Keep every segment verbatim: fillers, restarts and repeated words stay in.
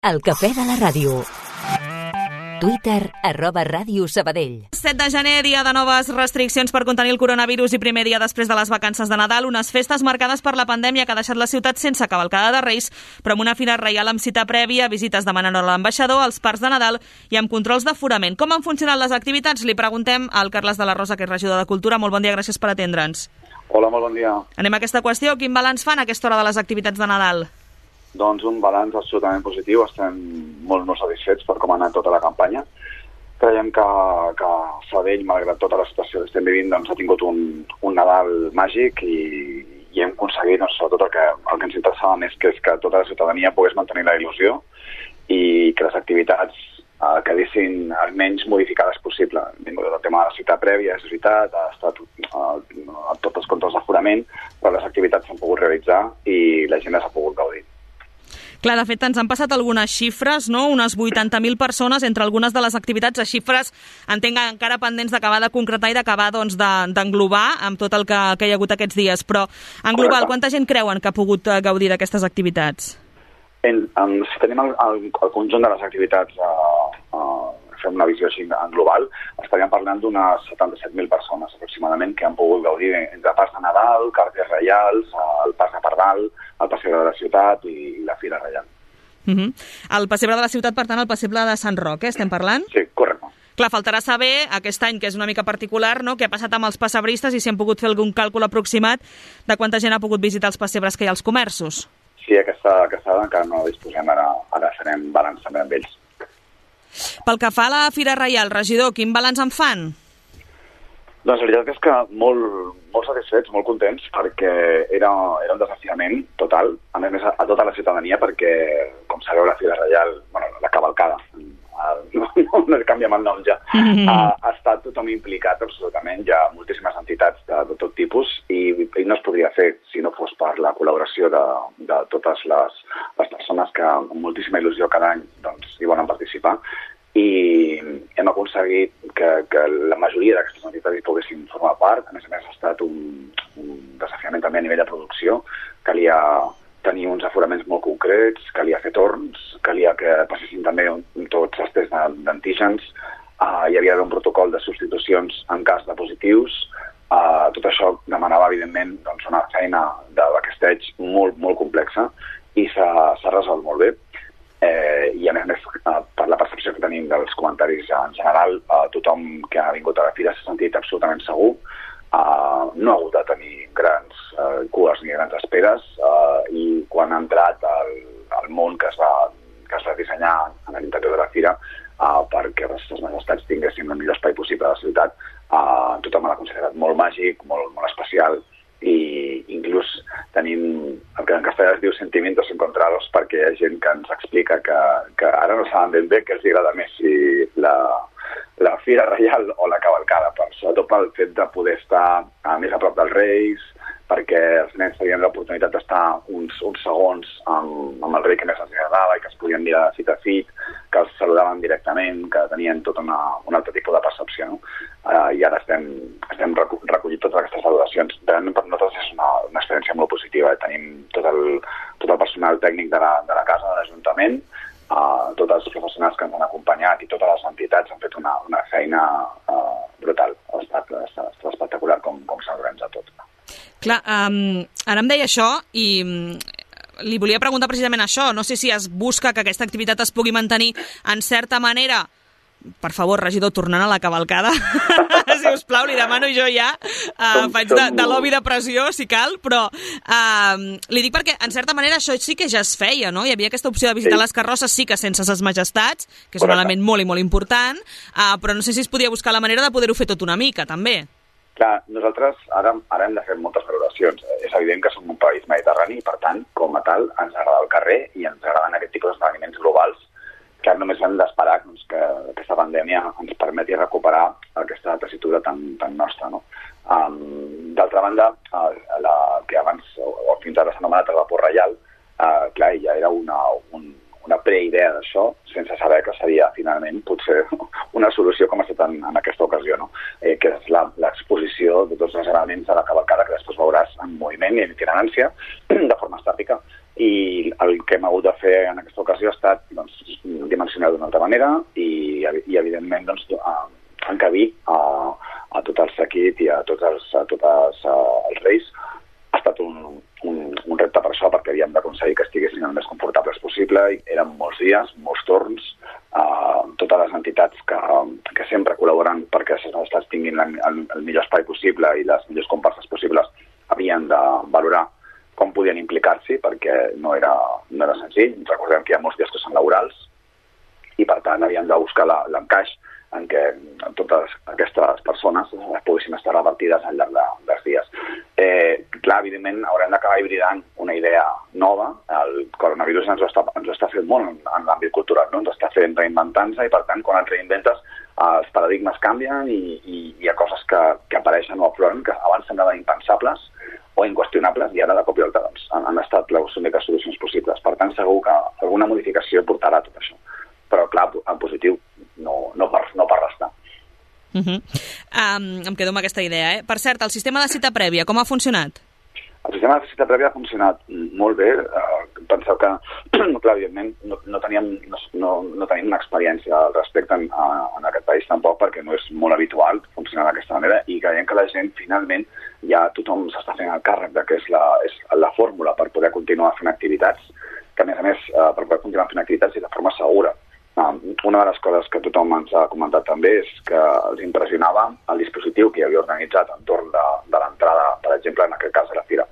El cafè de la ràdio. Twitter, arroba Ràdio Sabadell. set de gener, dia de noves restriccions per contenir el coronavirus i primer dia després de les vacances de Nadal, unes festes marcades per la pandèmia que ha deixat la ciutat sense cavalcada de Reis, però amb una fira reial amb cita prèvia, visites demanant hora a l'ambaixador, als parcs de Nadal i amb controls d'aforament. Com han funcionat les activitats? Li preguntem al Carles de la Rosa, que és regidor de Cultura. Molt bon dia, gràcies per atendre'ns. Hola, molt bon dia. Anem a aquesta qüestió. Quin balanç fan a aquesta hora de les activitats de Nadal? Doncs un balanç absolutament positiu. Estem molt, molt satisfets per com ha anat tota la campanya. Creiem que, que Sabadell, malgrat tota la situació que estem vivint, doncs, ha tingut un, un Nadal màgic i, i hem aconseguit, doncs, sobretot el que, el que ens interessava més, que és que tota la ciutadania pogués mantenir la il·lusió i que les activitats eh, quedessin el menys modificades possible. El tema de la cita prèvia, és veritat, ha estat eh, tots els controls d'aforament, però les activitats s'han pogut realitzar i la gent les ha pogut gaudir. Clar, de fet, ens han passat algunes xifres, no? Unes vuitanta mil persones entre algunes de les activitats, a xifres, entenc, encara pendents d'acabar de concretar i d'acabar doncs, d'englobar amb tot el que, que hi ha hagut aquests dies. Però, en global, quanta gent creuen que ha pogut gaudir d'aquestes activitats? En, en, si tenim el, el, el conjunt de les activitats, uh, uh, fem una visió així en global, estaríem parlant d'unes setanta-set mil persones aproximadament que han pogut gaudir entre parcs de Nadal, cartes reials, el parc de Pardal, el Passebre de la Ciutat i la Fira Reial. Uh -huh. El Passebre de la Ciutat, per tant, el Passebre de Sant Roc, eh, estem parlant? Sí, correcte. Clar, faltarà saber, aquest any, que és una mica particular, no?, què ha passat amb els passebristes i si han pogut fer algun càlcul aproximat de quanta gent ha pogut visitar els pessebres que hi ha als comerços. Sí, aquesta, aquesta dada encara no la disposem, ara, ara farem balanç també amb ells. Pel que fa a la Fira Reial, regidor, quin balanç en fan? Doncs la veritat és que molt, molt satisfets, molt contents, perquè era, era un desafiament total, a més a més a, a tota la ciutadania, perquè, com sabeu, la Fira Reial, bueno, la cavalcada, no, no, no canviem el nom ja, mm-hmm. ha, ha estat tothom implicat absolutament, hi ha moltíssimes entitats de, de tot tipus i, i no es podria fer si no fos per la col·laboració de, de totes les, les persones que amb moltíssima il·lusió cada any doncs, hi volen participar. I hem aconseguit que, que la majoria d'aquestes entitats hi poguessin formar part. A més a més, ha estat un, un desafiament també a nivell de producció. Calia tenir uns aforaments molt concrets, calia fer torns, calia que passessin també un, tots els tests d'antígens, uh, hi havia un protocol de substitucions en cas de positius. Uh, tot això demanava, evidentment, doncs, una feina de backsteig molt, molt complexa i s'ha resolt molt bé. Eh, i a més a més, eh, per la percepció que tenim dels comentaris en general, eh, tothom que ha vingut a la fira s'ha sentit absolutament segur, eh, no ha hagut de tenir grans eh, cues ni grans esperes, eh, i quan ha entrat al, al món que es va, que es va dissenyar a l'interior de la fira eh, perquè les seves majestats tinguessin el millor espai possible de la ciutat, eh, tothom l'ha considerat molt màgic, molt, molt especial, i inclús tenim el que en castellà es diu sentimientos encontrados, perquè hi ha gent que ens explica que, que ara no saben ben bé què els agrada més, si la, la Fira Reial o la cavalcada, per, sobretot pel fet de poder estar a més a prop dels Reis, perquè els nens tenien l'oportunitat d'estar uns, uns segons amb, amb el rei que més els agradava i que es podien mirar de fit a fit, que els saludaven directament, que tenien tot una, un altre tipus de percepció, no? Uh, I ara estem, estem recollint totes aquestes valoracions. Realment per nosaltres és una, una experiència molt positiva. Eh? Tenim tot el, tot el personal tècnic de la, de la casa, de l'Ajuntament, uh, tots els professionals que ens han acompanyat i totes les entitats han fet una, una feina uh, brutal. Ha estat, ha estat, ha estat espectacular com, com s'ha organitzat tot. Clar, um, ara em deia això i um, li volia preguntar precisament això. No sé si es busca que aquesta activitat es pugui mantenir en certa manera. Per favor, regidor, tornant a la cavalcada, si us plau, li demano jo ja, uh, faig de, de lobby de pressió, si cal, però uh, li dic perquè, en certa manera, això sí que ja es feia, no? Hi havia aquesta opció de visitar sí. les carrosses, sí que sense ses majestats, que és Correcte. Un element molt i molt important, uh, però no sé si es podia buscar la manera de poder-ho fer tot una mica, també. Clar, nosaltres ara, ara hem de fer moltes valoracions. És evident que som un país mediterrani i, per tant, com a tal, ens agrada el carrer i ens agraden aquest tipus d'esdeveniments globals que només hem d'esperar doncs, que aquesta pandèmia ens permeti recuperar aquesta tessitura tan, tan nostra. No? Um, D'altra banda, uh, la que abans, o, o fins ara s'ha anomenat el vapor reial, uh, clar, ja era una, un, una preidea d'això, sense saber que seria finalment potser una solució com ha estat en, en aquesta ocasió, no? eh, que és l'exposició de tots els elements de la cavalcada que després veuràs en moviment i en itinerància de forma estàtica i el que hem hagut de fer en aquesta ocasió ha estat doncs, dimensionar d'una altra manera i, i evidentment, doncs, encabir a, a tot el seguit i a tots els, a totes, a, els reis. Ha estat un, un, un repte per això, perquè havíem d'aconseguir que estiguessin el més confortables possible. I eren molts dies, molts torns, uh, totes les entitats que, que sempre col·laboren perquè els estats tinguin el, el, el millor espai possible i les millors comparses possibles havien de valorar com podien implicar-s'hi, perquè no era, no era senzill. Recordem que hi ha molts dies que són laborals i, per tant, havíem de buscar l'encaix en què totes aquestes persones poguessin estar repartides al llarg de, dels dies. Eh, clar, evidentment, haurem d'acabar hibridant una idea nova. El coronavirus ens ho està, ens ho està fent molt en, en l'àmbit cultural, no? Ens està fent reinventant-se i, per tant, quan et reinventes, els paradigmes canvien i, i hi ha coses que, que apareixen o afloren que abans semblaven impensables o inqüestionables i ara de cop i volta doncs, han, han estat les úniques solucions possibles. Per tant, segur que alguna modificació portarà tot això. Però, clar, en positiu, no, no, per, no per restar. Uh -huh. um, em quedo amb aquesta idea. Eh? Per cert, el sistema de cita prèvia, com ha funcionat? El sistema de cita prèvia ha funcionat molt bé. Uh, penseu que, clar, evidentment, no, no, teníem, no, no tenim una experiència al respecte en, en aquest país tampoc, perquè no és molt habitual funcionar d'aquesta manera, i creiem que la gent, finalment, ja tothom s'està fent el càrrec de que és la, és la fórmula per poder continuar fent activitats, que a més a més, uh, per poder continuar fent activitats i de forma segura. Una de les coses que tothom ens ha comentat també és que els impressionava el dispositiu que hi havia organitzat entorn de, de l'entrada, per exemple, en aquest cas de la fira.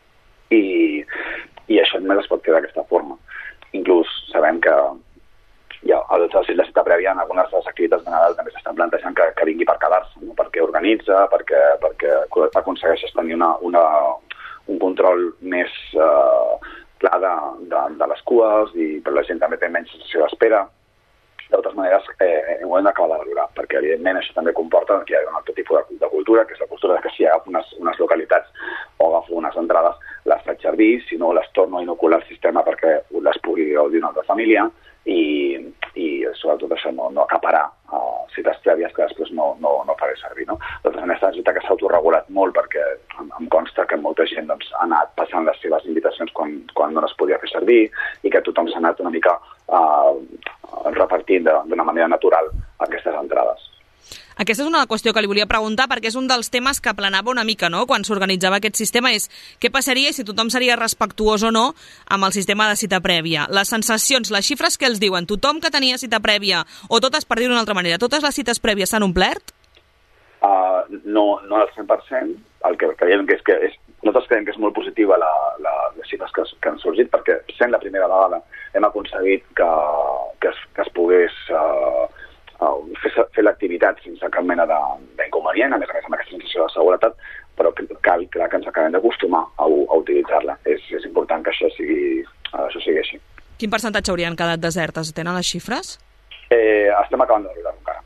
I, i això només es pot fer d'aquesta forma. Inclús sabem que ja, al exercici de cita prèvia en algunes de les activitats de Nadal també s'estan plantejant que, que vingui per quedar-se, no? Perquè organitza, perquè, perquè aconsegueixes tenir una, una, un control més eh, clar de, de, de les cues i per la gent també té menys sensació d'espera. De totes maneres, eh, ho hem d'acabar de valorar, perquè evidentment això també comporta que hi ha un altre tipus de, de cultura, que és la cultura que si agafo unes, unes localitats o agafo unes entrades, les faig servir, si no les torno a inocular al sistema perquè les pugui gaudir una altra família i, i sobretot això no, no acaparar uh, cites prèvies que després no, no, no faré servir. No? De totes maneres, la ciutat que s'ha autorregulat molt perquè em, em consta que molta gent doncs, ha anat passant les seves invitacions quan, quan no les podia fer servir i que tothom s'ha anat una mica uh, repartint d'una manera natural aquestes entrades. Aquesta és una qüestió que li volia preguntar perquè és un dels temes que planava una mica, no?, quan s'organitzava aquest sistema, és què passaria i si tothom seria respectuós o no amb el sistema de cita prèvia. Les sensacions, les xifres que els diuen, tothom que tenia cita prèvia, o totes, per dir-ho d'una altra manera, totes les cites prèvies s'han omplert? Uh, no, no al cent per cent. El que creiem que és que és, nosaltres creiem que és molt positiva la, la, les xifres que, que han sorgit, perquè sent la primera vegada hem aconseguit que, que, es, que es pogués uh, uh, fer, fer l'activitat sense cap mena d'inconvenient, a més a més amb aquesta sensació de seguretat, però cal, cal que ens acabem d'acostumar a, a utilitzar-la. És, és important que això sigui, uh, això sigui així. Quin percentatge haurien quedat desertes? Tenen les xifres? Eh, estem acabant de veure encara.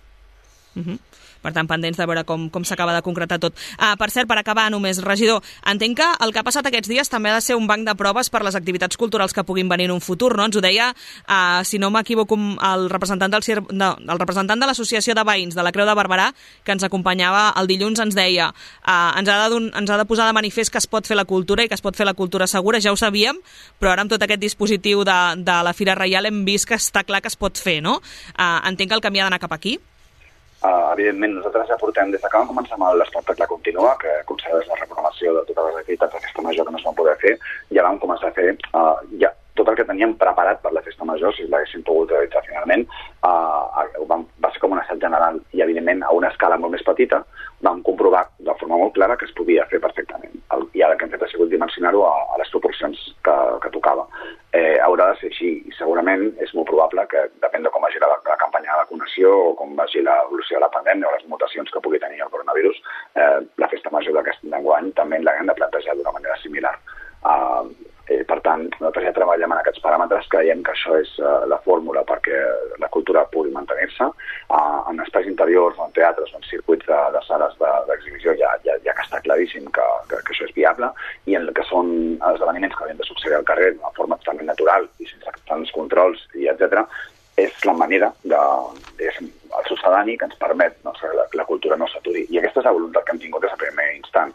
Uh -huh. Per tant, pendents de veure com, com s'acaba de concretar tot. Ah, per cert, per acabar només, regidor, entenc que el que ha passat aquests dies també ha de ser un banc de proves per les activitats culturals que puguin venir en un futur, no? Ens ho deia, ah, si no m'equivoco, el representant del no, el representant de l'Associació de Veïns de la Creu de Barberà, que ens acompanyava el dilluns, ens deia ah, ens, ha de, ens ha de posar de manifest que es pot fer la cultura i que es pot fer la cultura segura, ja ho sabíem, però ara amb tot aquest dispositiu de, de la Fira Reial hem vist que està clar que es pot fer, no? Ah, entenc que el camí ha d'anar cap aquí? Uh, evidentment, nosaltres ja portem, des que vam començar amb l'espectacle continua, que aconsegueix la reprogramació de totes les activitats de Festa Major que no es van poder fer, ja vam començar a fer uh, ja, tot el que teníem preparat per la Festa Major, si l'haguéssim pogut realitzar finalment, uh, vam, va ser com un assaig general i, evidentment, a una escala molt més petita, vam comprovar de forma molt clara que es podia fer perfectament. El, I ara el que hem fet ha sigut dimensionar-ho a, a les proporcions que, que tocava. Eh, haurà de ser així i segurament és molt probable que, depèn de com vagi la, la campanya de vacunació o com vagi l'evolució de la pandèmia o les mutacions que pugui tenir el coronavirus, eh, la Festa Major d'aquest any també l'haguem de plantejar d'una manera similar. Uh, eh, per tant, nosaltres ja treballem en aquests paràmetres, creiem que això és uh, la fórmula perquè la cultura pugui mantenir-se. Uh, en espais interiors, en teatres, en circuits de, de sales d'exhibició de, ja, ja, ja que està claríssim que, que, que això és viable, i en el que són esdeveniments que havien de succeir al carrer d'una forma totalment natural i sense tants controls, i etcètera, és la manera de, de el sucedani que ens permet, no, que la, la cultura no s'aturi. I aquesta és la voluntat que hem tingut des del primer instant.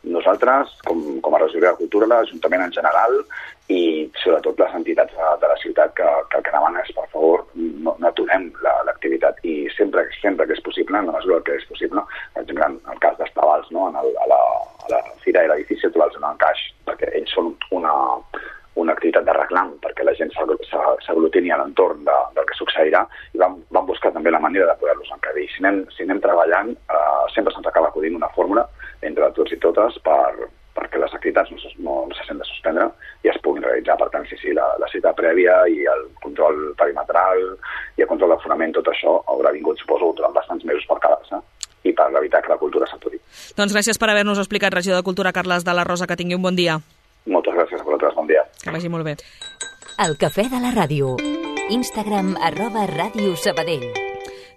nosaltres, com, com a regidoria de Cultura, l'Ajuntament en general i sobretot les entitats de, de la ciutat que, que el que demanen és, per favor, no, no aturem l'activitat i sempre, sempre que és possible, en la mesura que és possible, per exemple, en el cas d'Estavals, no? en el, a, la, a la fira i l'edifici trobals en encaix, perquè ells són una, una activitat de reclam, perquè la gent s'aglutini a l'entorn de, del que succeirà i vam, vam buscar també la manera de poder-los encabir. Si anem, si anem treballant, eh, sempre se'ns acaba acudint una fórmula entre tots i totes per perquè les activitats no, no, no se sent de suspendre i es puguin realitzar. Per tant, sí, sí, la, la cita prèvia i el control perimetral i el control d'aforament, tot això haurà vingut, suposo, durant bastants mesos per quedar-se i per evitar que la cultura s'aturi. Doncs gràcies per haver-nos explicat, regidor de Cultura, Carles de la Rosa, que tingui un bon dia. Moltes gràcies a vosaltres, bon dia. Que vagi molt bé. El cafè de la ràdio. Instagram arroba Ràdio Sabadell.